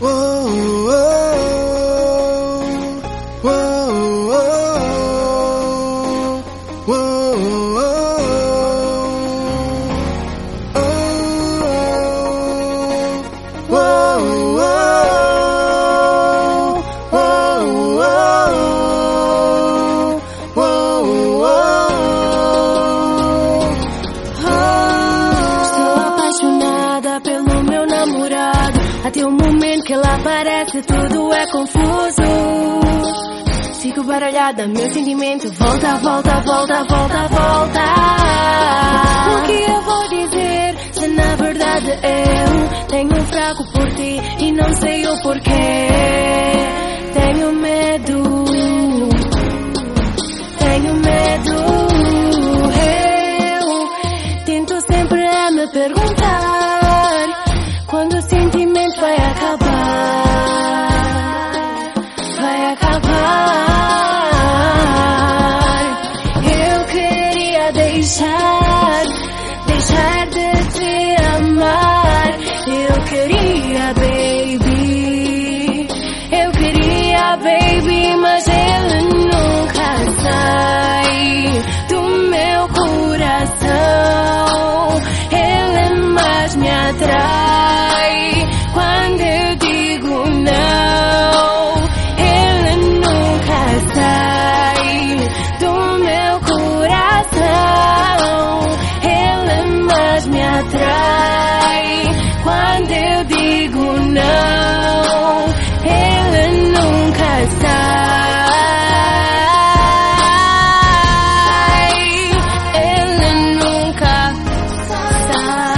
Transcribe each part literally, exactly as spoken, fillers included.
Até o momento que ele aparece tudo é confuso. Fico baralhada, meu sentimento volta, volta, volta, volta, volta. O que eu vou dizer se na verdade eu tenho um fraco por ti e não sei o porquê? Tenho medo, tenho medo. Eu tento sempre a me perguntar quando o sentimento vai acabar, vai acabar. Eu queria deixar, deixar de te amar. Eu queria, baby, eu queria, baby, mas ele nunca sai do meu coração. Ele mais me atrai. Quando eu digo não, ele nunca sai do meu coração. Ele mais me atrai. Quando eu digo não, ele nunca sai. Ele nunca sai.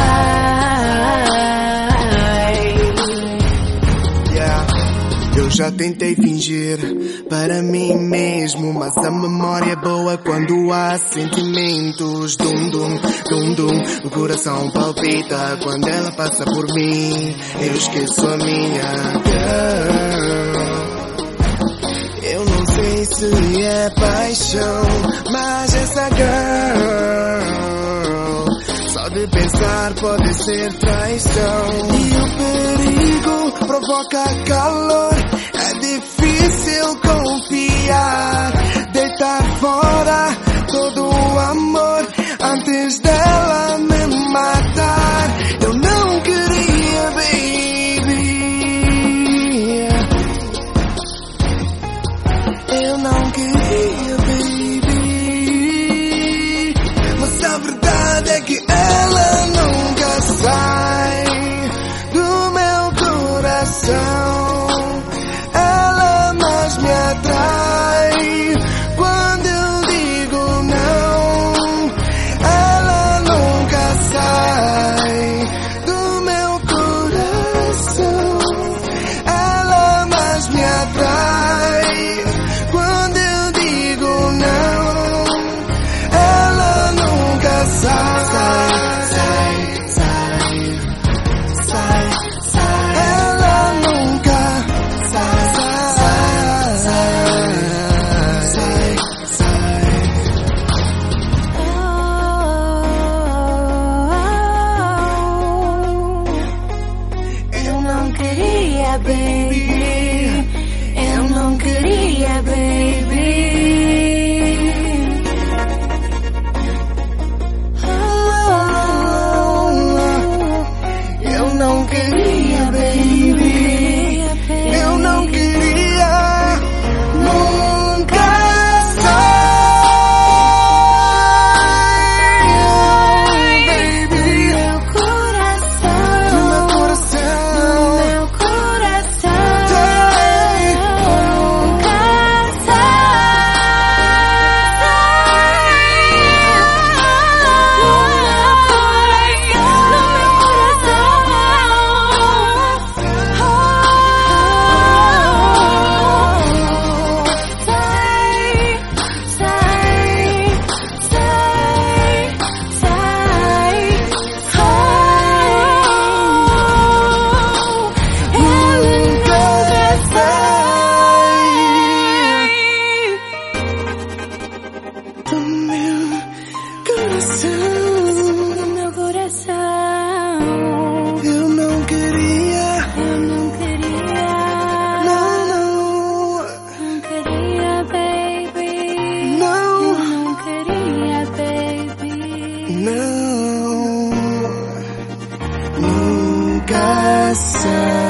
Eu já tentei fingir para mim mesmo, mas a memória é boa quando há sentimentos. Dum dum, dum dum, o coração palpita quando ela passa por mim. Eu esqueço a minha girl. Eu não sei se é paixão, mas essa girl, só de pensar pode ser traição. E o perigo provoca calor. É difícil confiar, deitar fora todo o amor antes dela me matar. Eu não queria, baby, eu não queria, baby, mas a verdade é que ela nunca sai do meu coração. Me atrai quando eu digo não. Ela nunca sai do meu coração. Ela mais me atrai quando eu digo não. Ela nunca sai, sai, sai, sai, sai. Ela nunca sai. Baby, eu não queria, baby. Oh, eu não queria, baby. Eu não queria, nunca sai, baby. Meu coração, meu coração. Nunca sai. coração.